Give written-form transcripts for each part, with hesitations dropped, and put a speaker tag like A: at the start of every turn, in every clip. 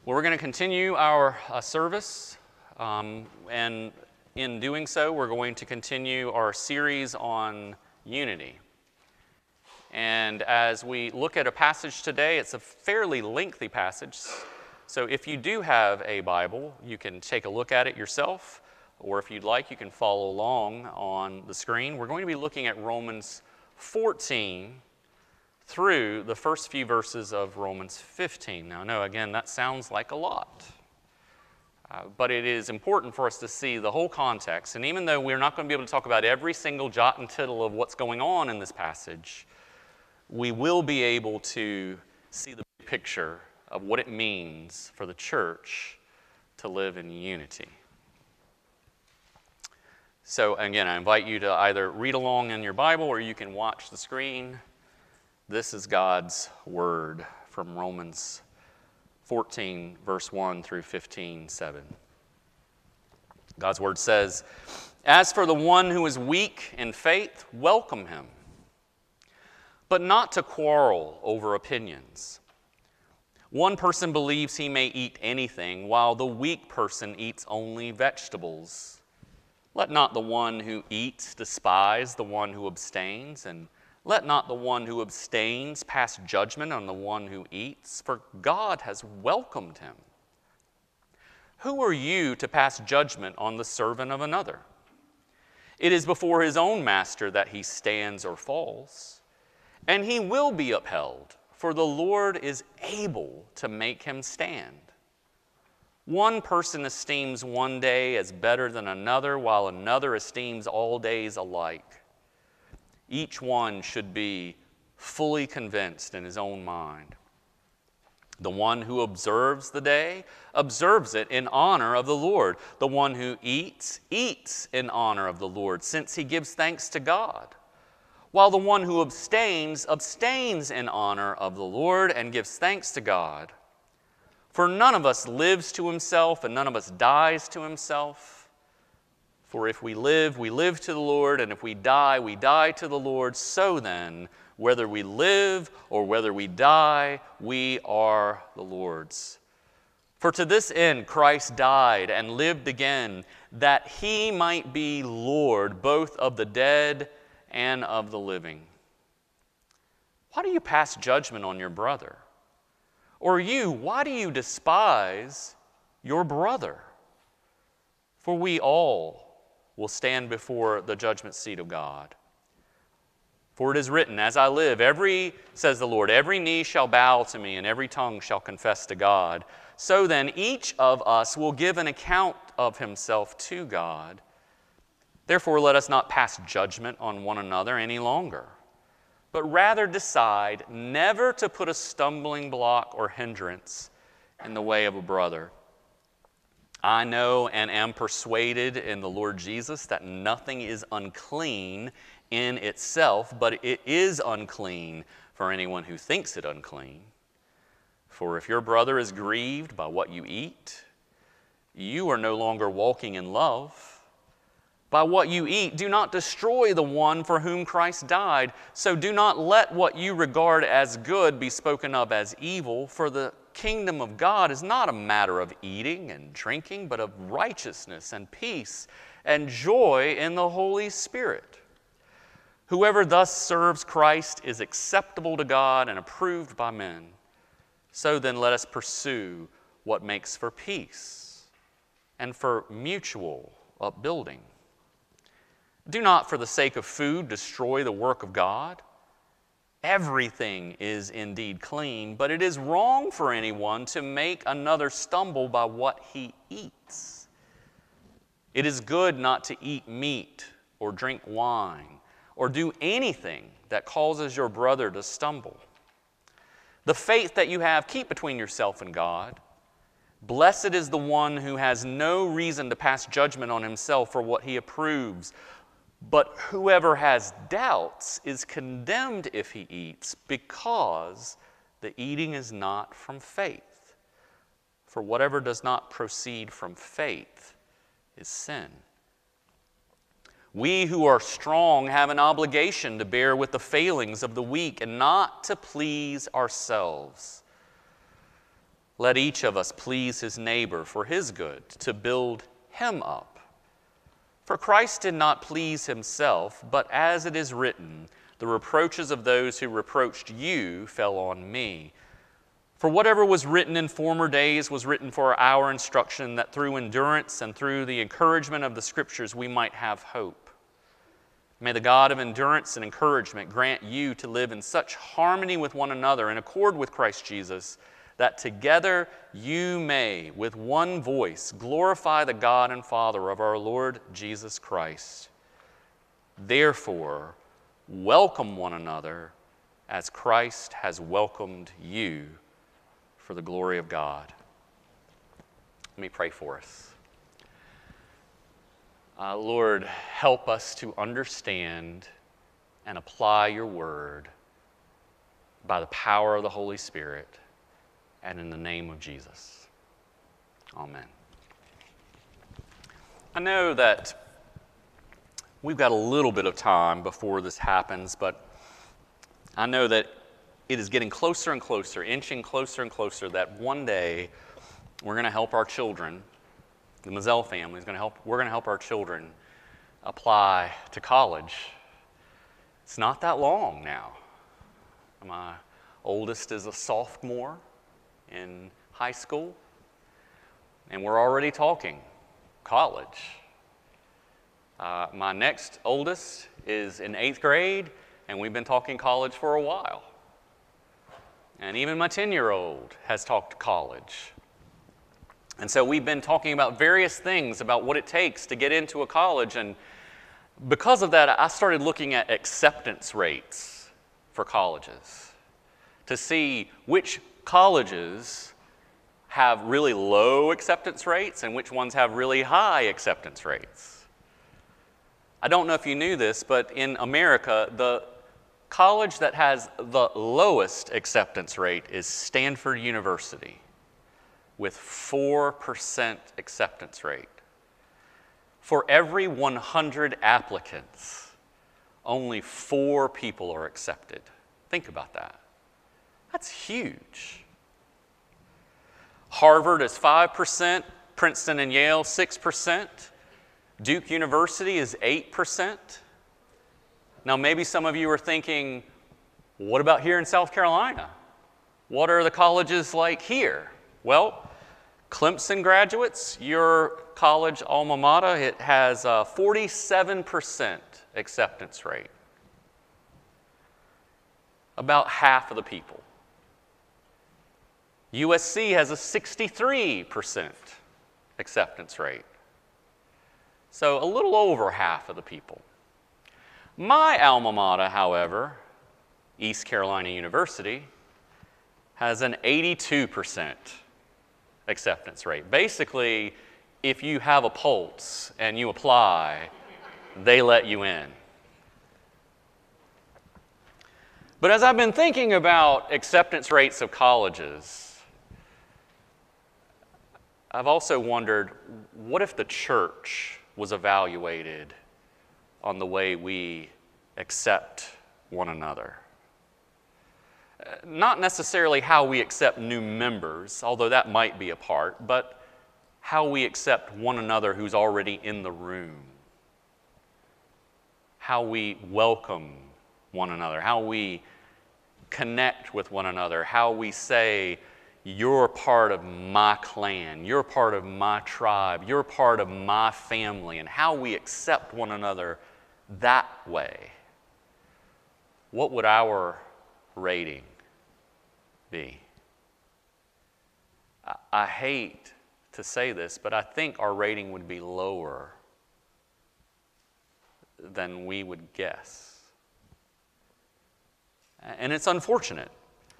A: Well, we're going to continue our service, and in doing so, we're going to continue our series on unity. And as we look at a passage today, it's a fairly lengthy passage, so if you do have a Bible, you can take a look at it yourself, or if you'd like, you can follow along on the screen. We're going to be looking at Romans 14 through the first few verses of Romans 15. Now, no, again, that sounds like a lot. But it is important for us to see the whole context. And even though we're not going to be able to talk about every single jot and tittle of what's going on in this passage, we will be able to see the big picture of what it means for the church to live in unity. So, again, I invite you to either read along in your Bible or you can watch the screen. This is God's Word from Romans 14, verse 1 through 15:7. God's Word says, "As for the one who is weak in faith, welcome him, but not to quarrel over opinions. One person believes he may eat anything, while the weak person eats only vegetables. Let not the one who eats despise the one who abstains, and let not the one who abstains pass judgment on the one who eats, for God has welcomed him. Who are you to pass judgment on the servant of another? It is before his own master that he stands or falls, and he will be upheld, for the Lord is able to make him stand. One person esteems one day as better than another, while another esteems all days alike. Each one should be fully convinced in his own mind. The one who observes the day observes it in honor of the Lord. The one who eats, eats in honor of the Lord, since he gives thanks to God. While the one who abstains, abstains in honor of the Lord and gives thanks to God. For none of us lives to himself, and none of us dies to himself. For if we live to the Lord, and if we die to the Lord. So then, whether we live or whether we die, we are the Lord's. For to this end Christ died and lived again, that he might be Lord both of the dead and of the living. Why do you pass judgment on your brother? Or you, why do you despise your brother? For we all will stand before the judgment seat of God. For it is written, as I live, says the Lord, every knee shall bow to me, and every tongue shall confess to God. So then each of us will give an account of himself to God. Therefore let us not pass judgment on one another any longer, but rather decide never to put a stumbling block or hindrance in the way of a brother. I know and am persuaded in the Lord Jesus that nothing is unclean in itself, but it is unclean for anyone who thinks it unclean. For if your brother is grieved by what you eat, you are no longer walking in love. By what you eat, do not destroy the one for whom Christ died. So do not let what you regard as good be spoken of as evil, for the kingdom of God is not a matter of eating and drinking, but of righteousness and peace and joy in the Holy Spirit. Whoever thus serves Christ is acceptable to God and approved by men. So then let us pursue what makes for peace and for mutual upbuilding. Do not, for the sake of food, destroy the work of God. Everything is indeed clean, but it is wrong for anyone to make another stumble by what he eats. It is good not to eat meat or drink wine or do anything that causes your brother to stumble. The faith that you have, keep between yourself and God. Blessed is the one who has no reason to pass judgment on himself for what he approves. But whoever has doubts is condemned if he eats, because the eating is not from faith. For whatever does not proceed from faith is sin. We who are strong have an obligation to bear with the failings of the weak and not to please ourselves. let each of us please his neighbor for his good, to build him up. For Christ did not please himself, but as it is written, the reproaches of those who reproached you fell on me. For whatever was written in former days was written for our instruction, that through endurance and through the encouragement of the Scriptures we might have hope. May the God of endurance and encouragement grant you to live in such harmony with one another in accord with Christ Jesus, that together you may, with one voice, glorify the God and Father of our Lord Jesus Christ. Therefore, welcome one another as Christ has welcomed you for the glory of God. Let me pray for us. Lord, help us to understand and apply your word by the power of the Holy Spirit and in the name of Jesus. Amen. I know that we've got a little bit of time before this happens, but I know that it is getting closer and closer, inching closer and closer, that one day we're going to help our children, the Mazzell family is going to help, we're going to help our children apply to college. It's not that long now. My oldest is a sophomore in high school, and we're already talking college. My next oldest is in 8th grade, and we've been talking college for a while. And even my 10-year-old has talked college. And so we've been talking about various things about what it takes to get into a college, and because of that, I started looking at acceptance rates for colleges to see which colleges have really low acceptance rates and which ones have really high acceptance rates. I don't know if you knew this, but in America, the college that has the lowest acceptance rate is Stanford University, with 4% acceptance rate. For every 100 applicants, only 4 people are accepted. Think about that. That's huge. Harvard is 5%, Princeton and Yale 6%, Duke University is 8%. Now maybe some of you are thinking, what about here in South Carolina? What are the colleges like here? Well, Clemson graduates, your college alma mater, it has a 47% acceptance rate. About half of the people. USC has a 63% acceptance rate. So a little over half of the people. My alma mater, however, East Carolina University, has an 82% acceptance rate. Basically, if you have a pulse and you apply, they let you in. But as I've been thinking about acceptance rates of colleges, I've also wondered, what if the church was evaluated on the way we accept one another? Not necessarily how we accept new members, although that might be a part, but how we accept one another who's already in the room. How we welcome one another, how we connect with one another, how we say, you're part of my clan, you're part of my tribe, you're part of my family, and how we accept one another that way. What would our rating be? I hate to say this, but I think our rating would be lower than we would guess. And it's unfortunate.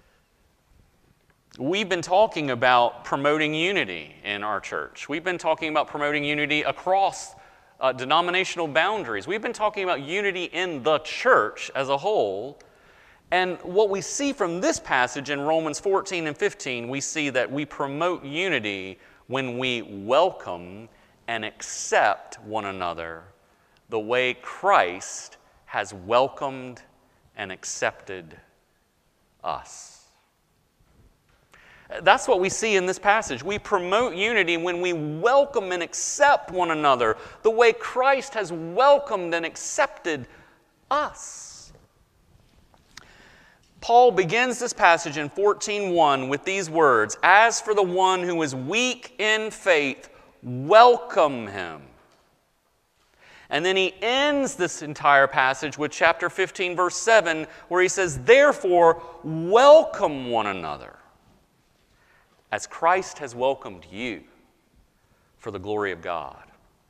A: We've been talking about promoting unity in our church. We've been talking about promoting unity across denominational boundaries. We've been talking about unity in the church as a whole. And what we see from this passage in Romans 14 and 15, we see that we promote unity when we welcome and accept one another the way Christ has welcomed and accepted us. That's what we see in this passage. We promote unity when we welcome and accept one another the way Christ has welcomed and accepted us. Paul begins this passage in 14:1 with these words, "As for the one who is weak in faith, welcome him." And then he ends this entire passage with chapter 15, verse 7, where he says, "Therefore, welcome one another, as Christ has welcomed you for the glory of God."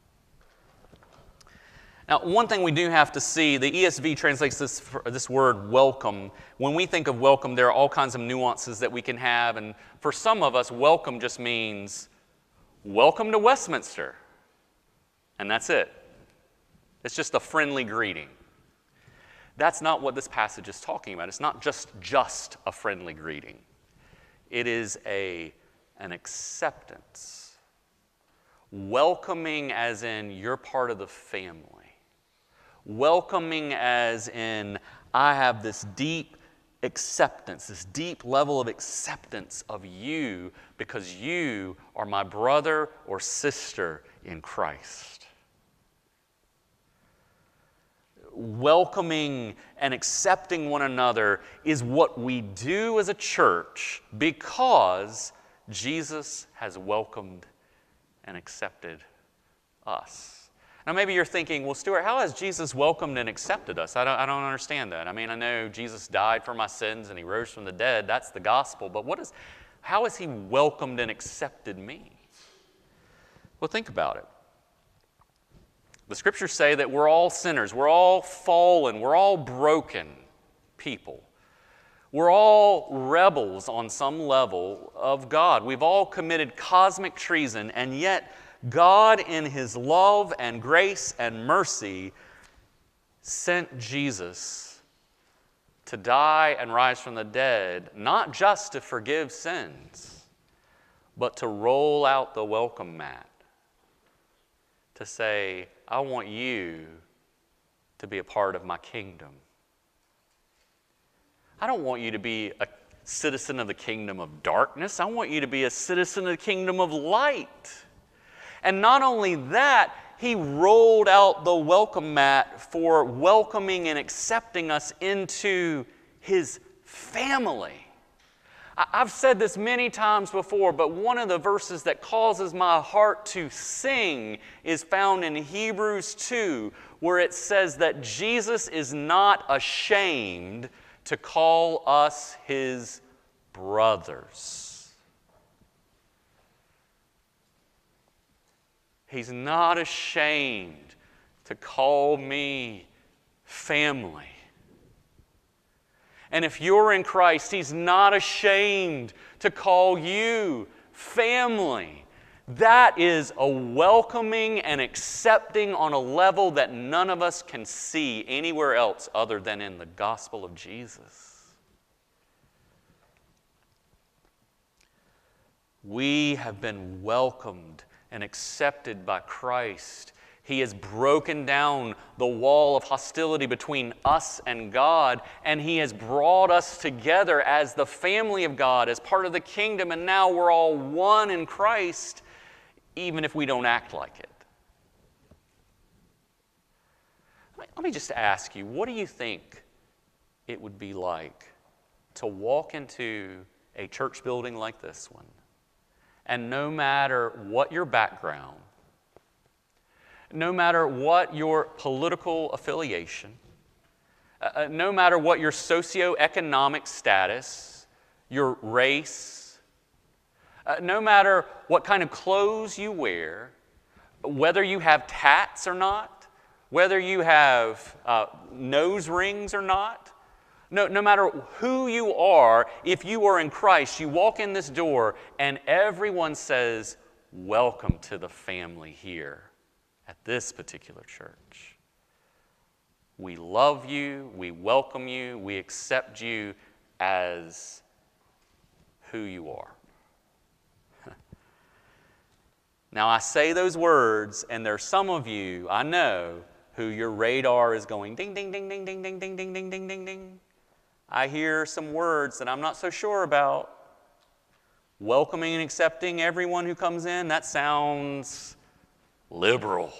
A: Now, one thing we do have to see, the ESV translates this word welcome. When we think of welcome, there are all kinds of nuances that we can have. And for some of us, welcome just means, welcome to Westminster. And that's it. It's just a friendly greeting. That's not what this passage is talking about. It's not just a friendly greeting. It is an acceptance. Welcoming as in you're part of the family. Welcoming as in I have this deep acceptance, this deep level of acceptance of you because you are my brother or sister in Christ. Welcoming and accepting one another is what we do as a church because Jesus has welcomed and accepted us. Now maybe you're thinking, well, Stuart, how has Jesus welcomed and accepted us? I don't understand that. I mean, I know Jesus died for my sins and he rose from the dead. That's the gospel. But how has he welcomed and accepted me? Well, think about it. The scriptures say that we're all sinners. We're all fallen. We're all broken people. We're all rebels on some level of God. We've all committed cosmic treason, and yet God, in his love and grace and mercy, sent Jesus to die and rise from the dead, not just to forgive sins, but to roll out the welcome mat, to say, I want you to be a part of my kingdom. I don't want you to be a citizen of the kingdom of darkness. I want you to be a citizen of the kingdom of light. And not only that, he rolled out the welcome mat for welcoming and accepting us into his family. I've said this many times before, but one of the verses that causes my heart to sing is found in Hebrews 2, where it says that Jesus is not ashamed to call us his brothers. He's not ashamed to call me family. And if you're in Christ, he's not ashamed to call you family. That is a welcoming and accepting on a level that none of us can see anywhere else other than in the gospel of Jesus. We have been welcomed and accepted by Christ. He has broken down the wall of hostility between us and God, and he has brought us together as the family of God, as part of the kingdom, and now we're all one in Christ, even if we don't act like it. Let me just ask you, what do you think it would be like to walk into a church building like this one, and no matter what your background, no matter what your political affiliation, no matter what your socioeconomic status, your race, no matter what kind of clothes you wear, whether you have tats or not, whether you have nose rings or not, no matter who you are, if you are in Christ, you walk in this door and everyone says, welcome to the family here at this particular church. We love you, we welcome you, we accept you as who you are. Now I say those words, and there's some of you, I know, who your radar is going ding, ding, ding, ding, ding, ding, ding, ding, ding, ding, ding, ding. I hear some words that I'm not so sure about. welcoming and accepting everyone who comes in, that sounds liberal.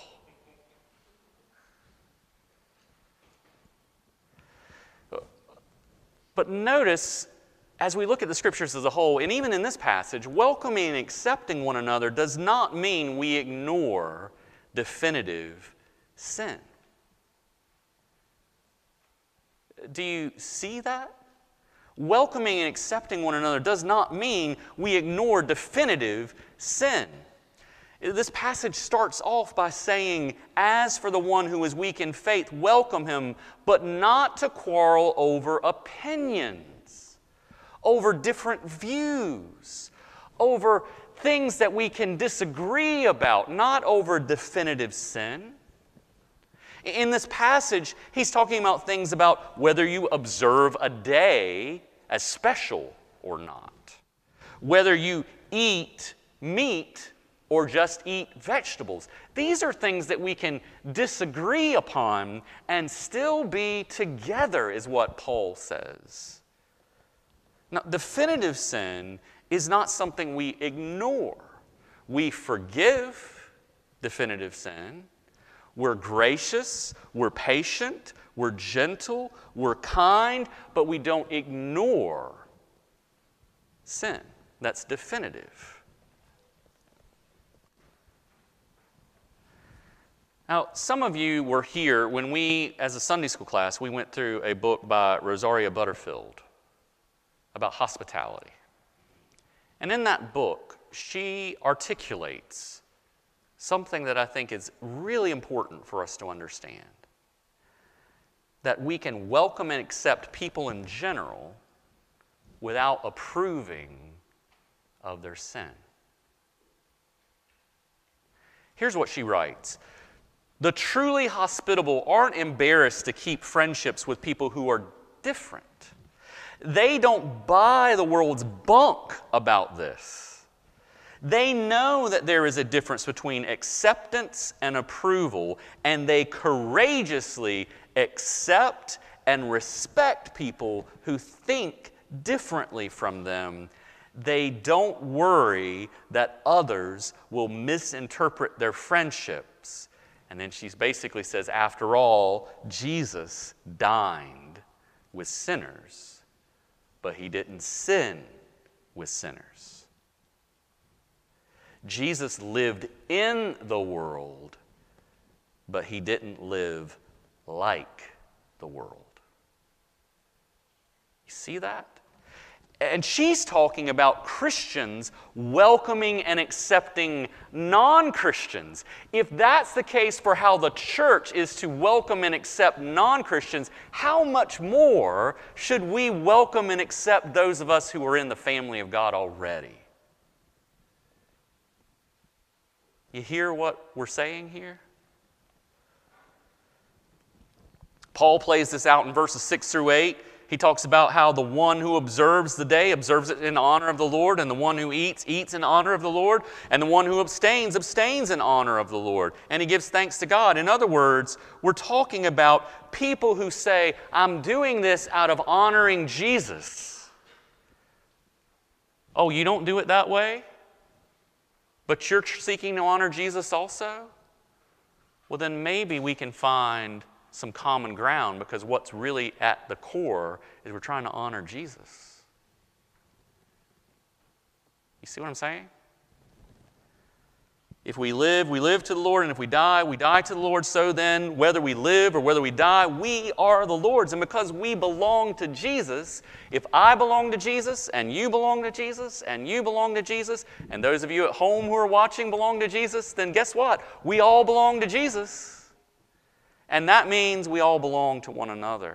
A: But notice, as we look at the Scriptures as a whole, and even in this passage, welcoming and accepting one another does not mean we ignore definitive sin. Do you see that? Welcoming and accepting one another does not mean we ignore definitive sin. This passage starts off by saying, "As for the one who is weak in faith, welcome him, but not to quarrel over opinions, over different views, over things that we can disagree about, not over definitive sin." In this passage, he's talking about things about whether you observe a day as special or not, whether you eat meat or just eat vegetables. These are things that we can disagree upon and still be together, is what Paul says. Now, definitive sin is not something we ignore. We forgive definitive sin. We're gracious, we're patient, we're gentle, we're kind, but we don't ignore sin. That's definitive. Now, some of you were here when we, as a Sunday school class, we went through a book by Rosaria Butterfield about hospitality. And in that book, she articulates something that I think is really important for us to understand. That we can welcome and accept people in general without approving of their sin. Here's what she writes. The truly hospitable aren't embarrassed to keep friendships with people who are different. They don't buy the world's bunk about this. They know that there is a difference between acceptance and approval, and they courageously accept and respect people who think differently from them. They don't worry that others will misinterpret their friendships. And then she basically says, after all, Jesus dined with sinners, but he didn't sin with sinners. Jesus lived in the world, but he didn't live like the world. You see that? And she's talking about Christians welcoming and accepting non-Christians. If that's the case for how the church is to welcome and accept non-Christians, how much more should we welcome and accept those of us who are in the family of God already? You hear what we're saying here? Paul plays this out in verses 6 through 8. He talks about how the one who observes the day observes it in honor of the Lord, and the one who eats in honor of the Lord, and the one who abstains in honor of the Lord. And he gives thanks to God. In other words, we're talking about people who say, I'm doing this out of honoring Jesus. Oh, you don't do it that way? But you're seeking to honor Jesus also? Well, then maybe we can find some common ground, because what's really at the core is we're trying to honor Jesus. You see what I'm saying? If we live to the Lord, and if we die to the Lord. So then, whether we live or whether we die, we are the Lord's. And because we belong to Jesus, if I belong to Jesus, and you belong to Jesus, and you belong to Jesus, and those of you at home who are watching belong to Jesus, then guess what? We all belong to Jesus. And that means we all belong to one another.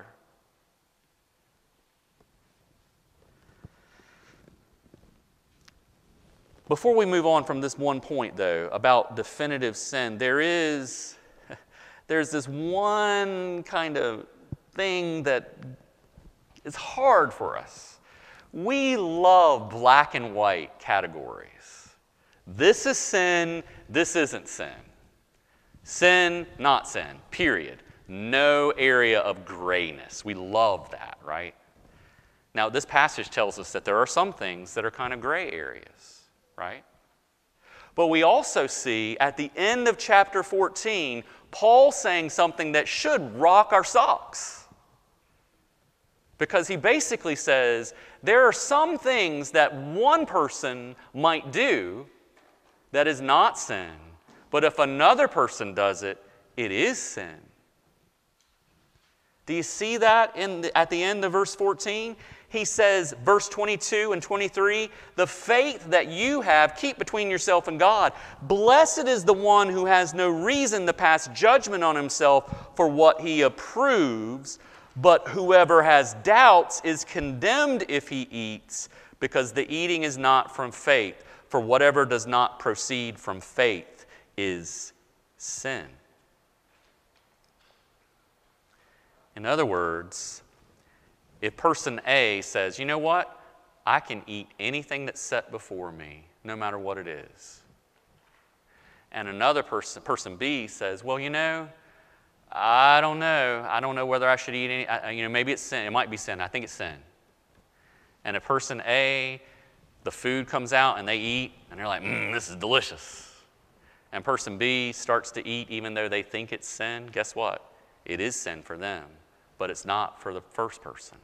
A: Before we move on from this one point, though, about definitive sin, there's this one kind of thing that is hard for us. We love black and white categories. This is sin, this isn't sin. Sin, not sin, period. No area of grayness. We love that, right? Now, this passage tells us that there are some things that are kind of gray areas, right? But we also see at the end of chapter 14, Paul saying something that should rock our socks. Because he basically says there are some things that one person might do that is not sin, but if another person does it, it is sin. Do you see that at the end of verse 14? He says, verse 22 and 23, the faith that you have, keep between yourself and God. Blessed is the one who has no reason to pass judgment on himself for what he approves, but whoever has doubts is condemned if he eats, because the eating is not from faith. For whatever does not proceed from faith is sin. In other words, if person A says, you know what, I can eat anything that's set before me, no matter what it is. And another person B says, well, you know, I don't know whether I should eat any, maybe it's sin. It might be sin. I think it's sin. And a person A, the food comes out and they eat, and they're like, this is delicious. And person B starts to eat even though they think it's sin. Guess what? It is sin for them, but it's not for the first person.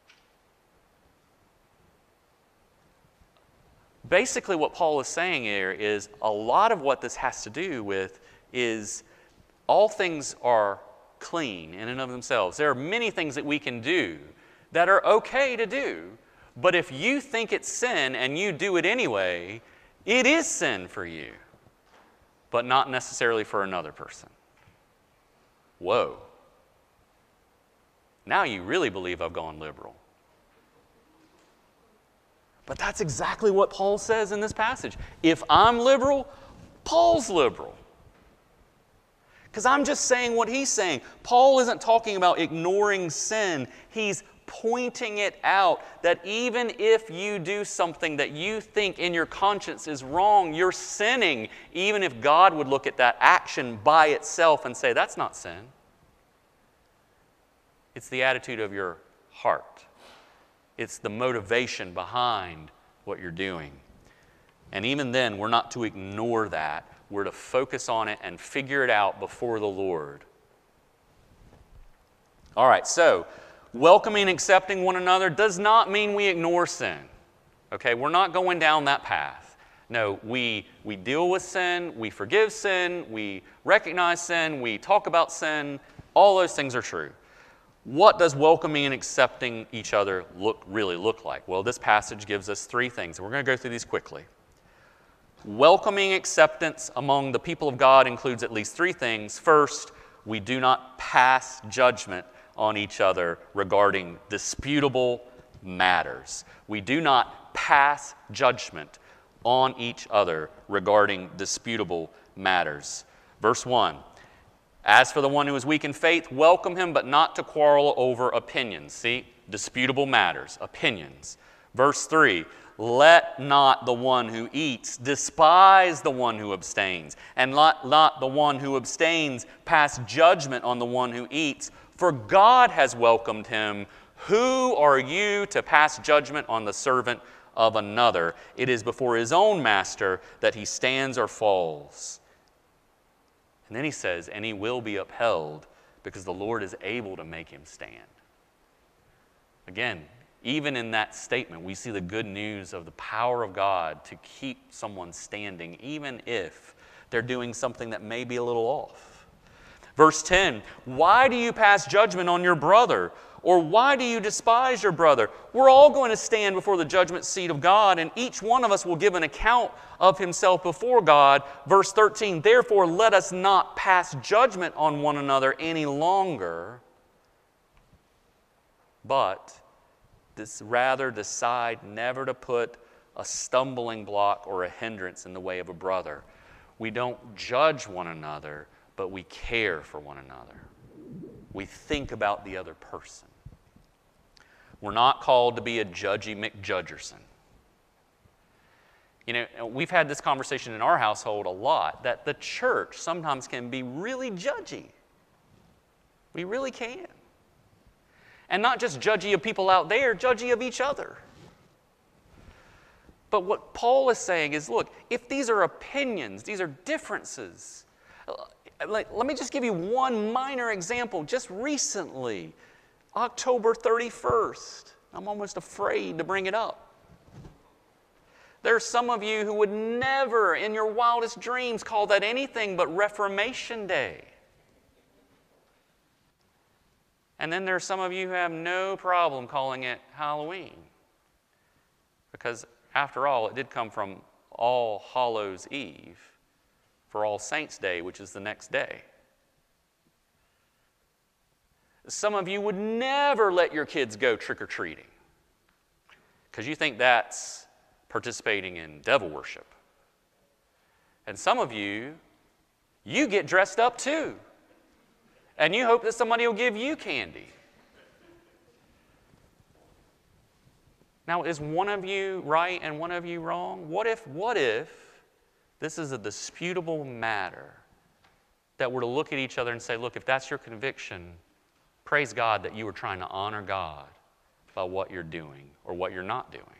A: Basically, what Paul is saying here is a lot of what this has to do with is all things are clean in and of themselves. There are many things that we can do that are okay to do, but if you think it's sin and you do it anyway, it is sin for you, but not necessarily for another person. Whoa. Now you really believe I've gone liberal. But that's exactly what Paul says in this passage. If I'm liberal, Paul's liberal. Because I'm just saying what he's saying. Paul isn't talking about ignoring sin. He's pointing it out that even if you do something that you think in your conscience is wrong, you're sinning, even if God would look at that action by itself and say, that's not sin. It's the attitude of your heart. It's the motivation behind what you're doing. And even then, we're not to ignore that. We're to focus on it and figure it out before the Lord. All right, so welcoming and accepting one another does not mean we ignore sin. Okay, we're not going down that path. No, we deal with sin, we forgive sin, we recognize sin, we talk about sin. All those things are true. What does welcoming and accepting each other really look like? Well, this passage gives us three things. We're going to go through these quickly. Welcoming acceptance among the people of God includes at least three things. First, we do not pass judgment on each other regarding disputable matters. We do not pass judgment on each other regarding disputable matters. Verse 1. As for the one who is weak in faith, welcome him, but not to quarrel over opinions. See, disputable matters, opinions. Verse 3, let not the one who eats despise the one who abstains, and let not the one who abstains pass judgment on the one who eats, for God has welcomed him. Who are you to pass judgment on the servant of another? It is before his own master that he stands or falls. And then he says, and he will be upheld because the Lord is able to make him stand. Again, even in that statement, we see the good news of the power of God to keep someone standing, even if they're doing something that may be a little off. Verse 10, why do you pass judgment on your brother? Or why do you despise your brother? We're all going to stand before the judgment seat of God, and each one of us will give an account of himself before God. Verse 13, therefore let us not pass judgment on one another any longer, but rather decide never to put a stumbling block or a hindrance in the way of a brother. We don't judge one another, but we care for one another. We think about the other person. We're not called to be a judgy McJudgerson. You know, we've had this conversation in our household a lot, that the church sometimes can be really judgy. We really can. And not just judgy of people out there, judgy of each other. But what Paul is saying is, look, if these are opinions, these are differences. Let me just give you one minor example. Just recently, October 31st, I'm almost afraid to bring it up. There are some of you who would never in your wildest dreams call that anything but Reformation Day. And then there are some of you who have no problem calling it Halloween. Because after all, it did come from All Hallows Eve for All Saints Day, which is the next day. Some of you would never let your kids go trick-or-treating because you think that's participating in devil worship. And some of you get dressed up too. And you hope that somebody will give you candy. Now, is one of you right and one of you wrong? What if this is a disputable matter that we're to look at each other and say, look, if that's your conviction, praise God that you were trying to honor God by what you're doing or what you're not doing.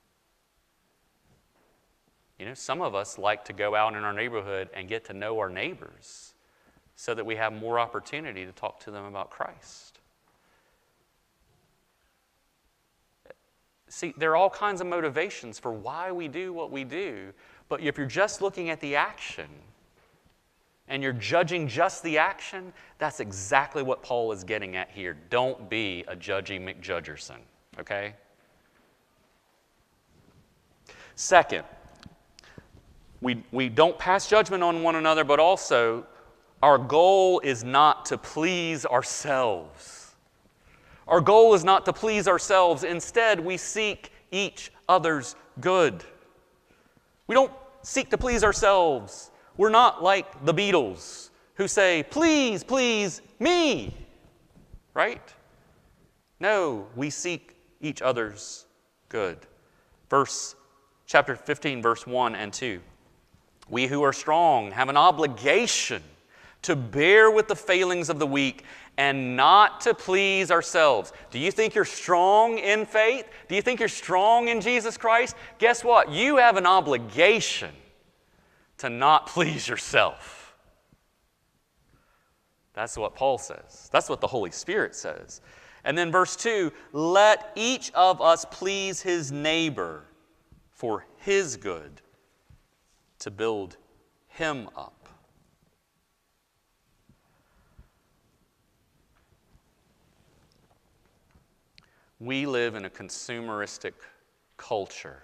A: You know, some of us like to go out in our neighborhood and get to know our neighbors so that we have more opportunity to talk to them about Christ. See, there are all kinds of motivations for why we do what we do, but if you're just looking at the action and you're judging just the action, that's exactly what Paul is getting at here. Don't be a judgy McJudgerson, okay? Second, we don't pass judgment on one another, but also our goal is not to please ourselves. Our goal is not to please ourselves. Instead, we seek each other's good. We don't seek to please ourselves. We're not like the Beatles who say, please, please me, right? No, we seek each other's good. Chapter 15, verse 1 and 2. We who are strong have an obligation to bear with the failings of the weak and not to please ourselves. Do you think you're strong in faith? Do you think you're strong in Jesus Christ? Guess what? You have an obligation to not please yourself. That's what Paul says. That's what the Holy Spirit says. And then verse 2, let each of us please his neighbor for his good, to build him up. We live in a consumeristic culture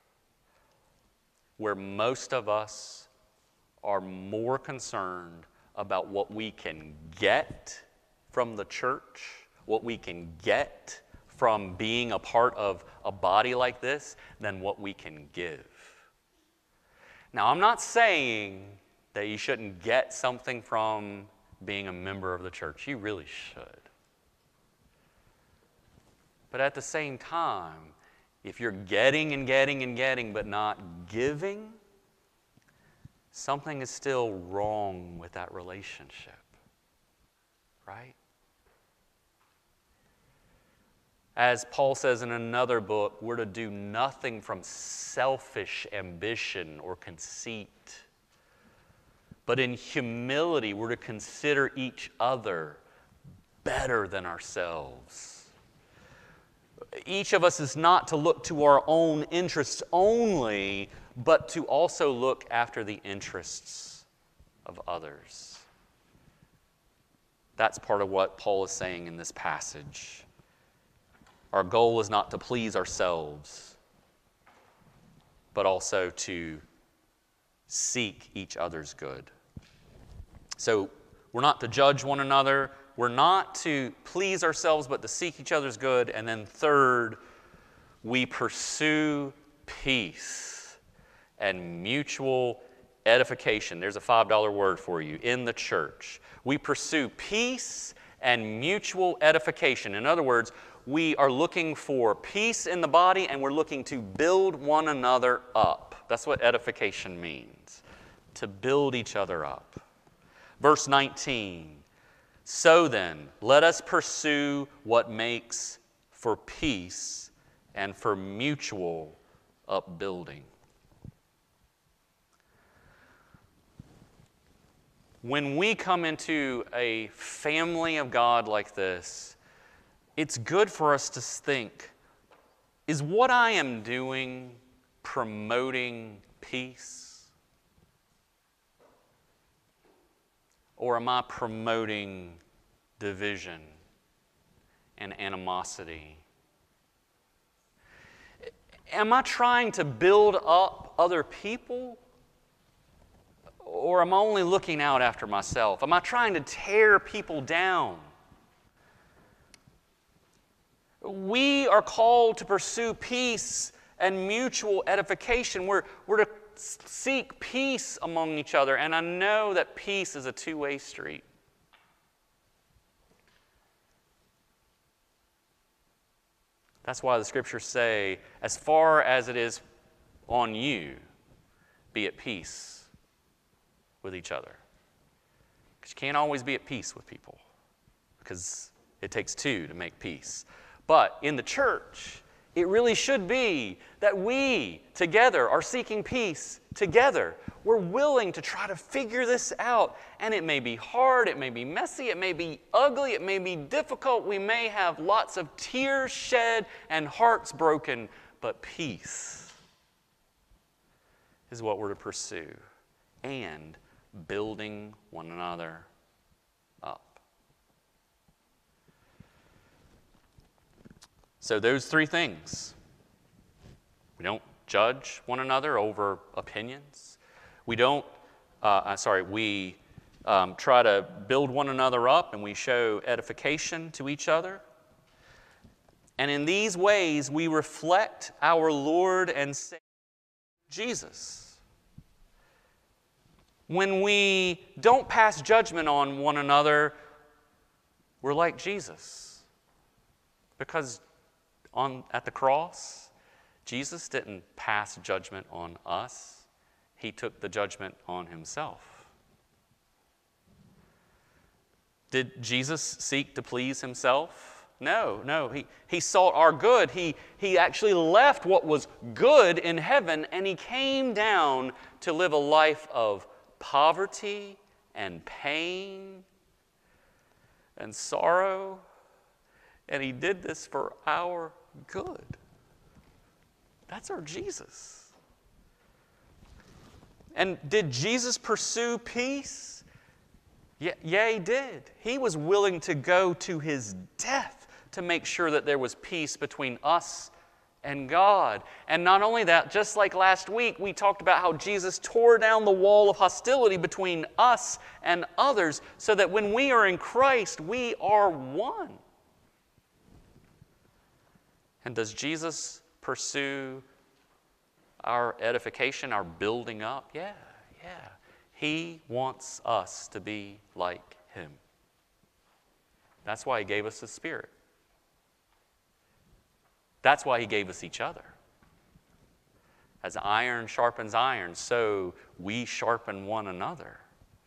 A: where most of us are more concerned about what we can get from the church, what we can get from being a part of a body like this, than what we can give. Now, I'm not saying that you shouldn't get something from being a member of the church. You really should. But at the same time, if you're getting and getting and getting but not giving, something is still wrong with that relationship, right? As Paul says in another book, we're to do nothing from selfish ambition or conceit, but in humility, we're to consider each other better than ourselves. Each of us is not to look to our own interests only, but to also look after the interests of others. That's part of what Paul is saying in this passage. Our goal is not to please ourselves, but also to seek each other's good. So we're not to judge one another. We're not to please ourselves, but to seek each other's good. And then third, we pursue peace and mutual edification. There's a $5 word for you, in the church. We pursue peace and mutual edification. In other words, we are looking for peace in the body and we're looking to build one another up. That's what edification means, to build each other up. Verse 19. So then, let us pursue what makes for peace and for mutual upbuilding. When we come into a family of God like this, it's good for us to think, is what I am doing promoting peace? Or am I promoting division and animosity? Am I trying to build up other people? Or am I only looking out after myself? Am I trying to tear people down? We are called to pursue peace and mutual edification. We're to seek peace among each other, and I know that peace is a two-way street. That's why the Scriptures say, as far as it is on you, be at peace with each other. Because you can't always be at peace with people, because it takes two to make peace. But in the church, it really should be that we together are seeking peace together. We're willing to try to figure this out. And it may be hard, it may be messy, it may be ugly, it may be difficult. We may have lots of tears shed and hearts broken, but peace is what we're to pursue. And building one another up. So those three things. We don't judge one another over opinions. We don't, we try to build one another up, and we show edification to each other. And in these ways, we reflect our Lord and Savior, Jesus. When we don't pass judgment on one another, we're like Jesus. Because at the cross, Jesus didn't pass judgment on us. He took the judgment on himself. Did Jesus seek to please himself? No. He sought our good. He actually left what was good in heaven, and he came down to live a life of poverty and pain and sorrow. And he did this for our good. That's our Jesus. And did Jesus pursue peace? Yeah, he did. He was willing to go to his death to make sure that there was peace between us and God. And not only that, just like last week, we talked about how Jesus tore down the wall of hostility between us and others so that when we are in Christ, we are one. And does Jesus pursue our edification, our building up? Yeah. He wants us to be like him. That's why he gave us the Spirit. That's why he gave us each other. As iron sharpens iron, so we sharpen one another.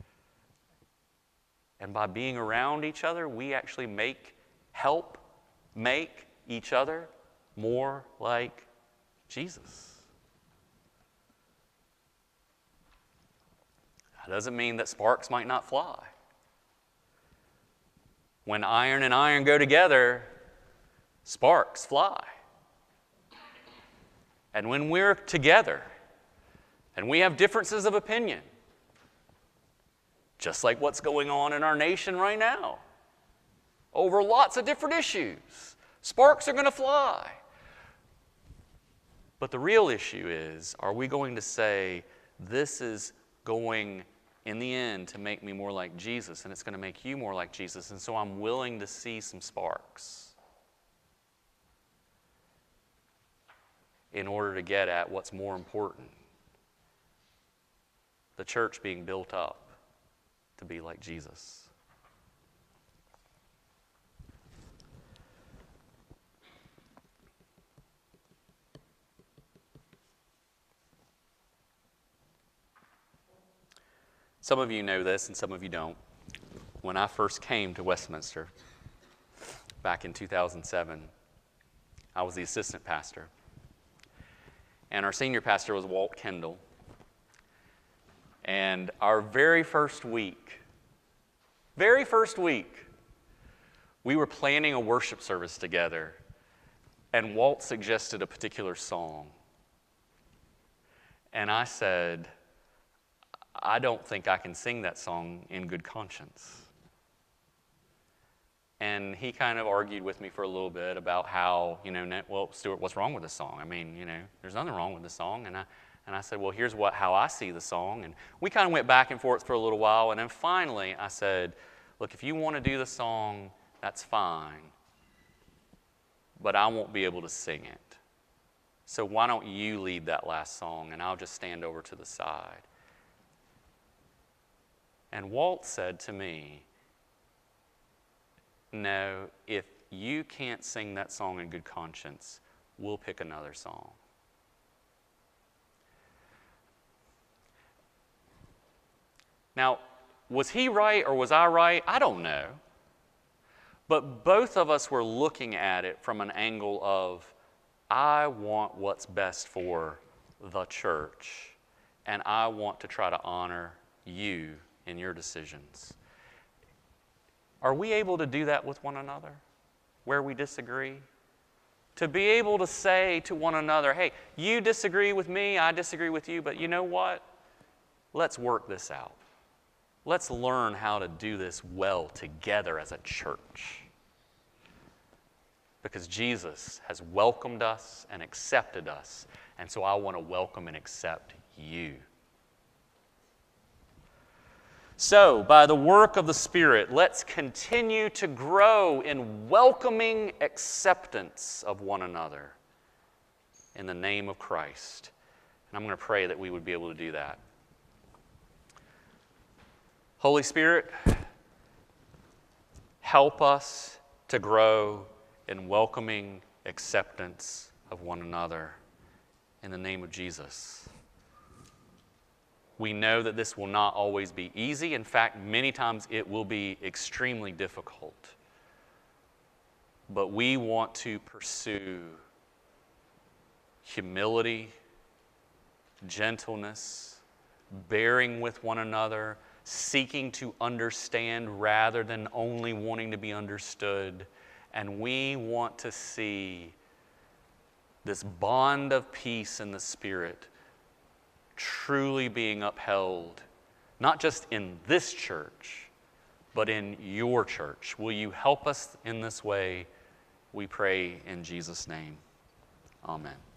A: And by being around each other, we actually help make each other more like Jesus. That doesn't mean that sparks might not fly. When iron and iron go together, sparks fly. And when we're together and we have differences of opinion, just like what's going on in our nation right now, over lots of different issues, sparks are going to fly. But the real issue is, are we going to say, this is going in the end to make me more like Jesus, and it's going to make you more like Jesus, and so I'm willing to see some sparks in order to get at what's more important, the church being built up to be like Jesus. Some of you know this and some of you don't. when I first came to Westminster back in 2007, I was the assistant pastor. And our senior pastor was Walt Kendall. And our very first week, we were planning a worship service together, and Walt suggested a particular song. And I said, I don't think I can sing that song in good conscience. And he kind of argued with me for a little bit about how, well, Stuart, what's wrong with the song? I mean, there's nothing wrong with the song. And I said, well, here's how I see the song. And we kind of went back and forth for a little while. And then finally I said, look, if you want to do the song, that's fine. But I won't be able to sing it. So why don't you lead that last song, and I'll just stand over to the side. And Walt said to me, no, if you can't sing that song in good conscience, we'll pick another song. Now, was he right or was I right? I don't know. But both of us were looking at it from an angle of, I want what's best for the church, and I want to try to honor you in your decisions. Are we able to do that with one another, where we disagree? To be able to say to one another, hey, you disagree with me, I disagree with you, but you know what? Let's work this out. Let's learn how to do this well together as a church. Because Jesus has welcomed us and accepted us, and so I want to welcome and accept you. So, by the work of the Spirit, let's continue to grow in welcoming acceptance of one another in the name of Christ. And I'm going to pray that we would be able to do that. Holy Spirit, help us to grow in welcoming acceptance of one another in the name of Jesus. We know that this will not always be easy. In fact, many times it will be extremely difficult. But we want to pursue humility, gentleness, bearing with one another, seeking to understand rather than only wanting to be understood. And we want to see this bond of peace in the Spirit truly being upheld, not just in this church, but in your church. Will you help us in this way? We pray in Jesus' name. Amen.